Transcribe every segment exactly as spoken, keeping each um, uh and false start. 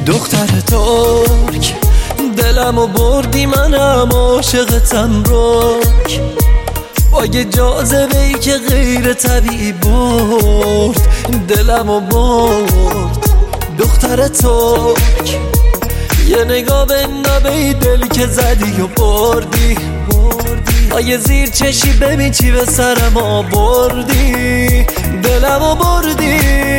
دختر ترک دلمو بردی، منم عاشقتم رک، با یه جاذبه‌ای که غیر طبیعی برد دلمو برد. دختر ترک یه نگاه به نبی دل که زدی و بردی، با یه زیر چشی ببین چی به سرم آوردی، دلمو بردی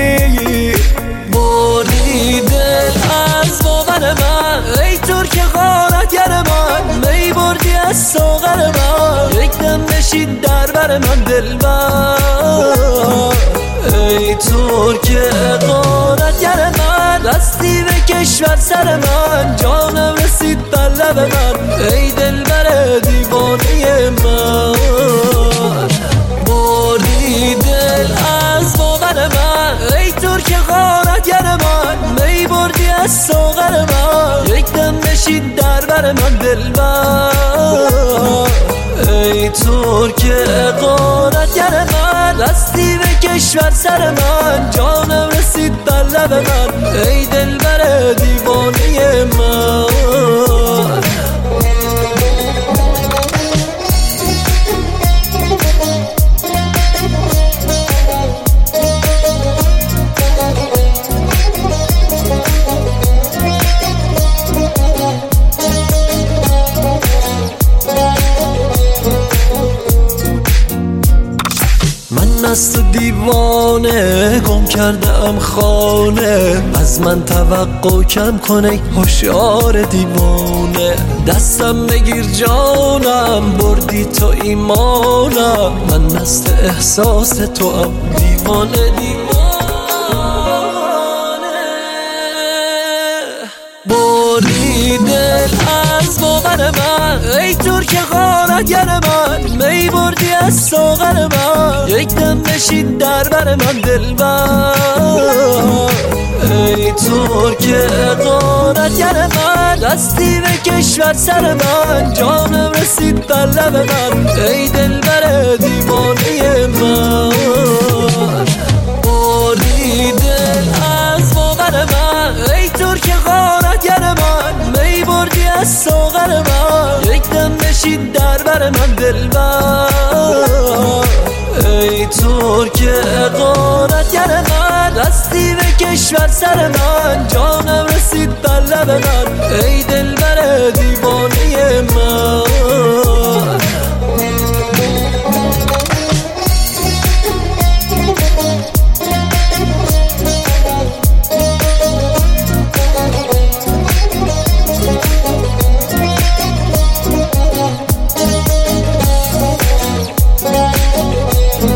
بردی دل از باور من، ای ترک غارتگر من، می بردی از ساغر من، یک دم نشین در بر من دلبر. ای ترک غارتگر من، دستی به کشور سر من، جانم رسید بر لب من، ای دلبر دیوانه من. بردی دل از باور من، ای ترک غارتگر من، می بردی از ساغر من، یک دم نشین در بر من دلبر. ای ترک غارتگر من، دستی به کشور سر من، جانم رسید بر لب من، ای دلبر دیوانه من. از تو دیوانه گم کردم خانه، از من توقع کم کنه هوشیار دیوانه. دستم بگیر جانم، بردی تو ایمانم، من مست احساس تو ام دیوانه دیوانه. بردی دل از باور من، ای ترک غارتگر من، می بردی از ساغر من، یک دم نشین در بر من دلبر. ای ترک غارتگر من، دستی به کشور سر من، جانم رسید بر لب من، ای دلبر دیوانه من. بردی دل از باور من، ای ترک غارتگر من، می بردی از ساغر من، یک دم نشین در بر من دلبر. ای ترک غارتگر من، دستی به کشور سر من، جانم رسید بر لب من، ای دلبر دیوانه من.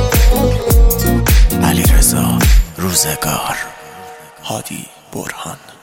روزگار، هادی برهان.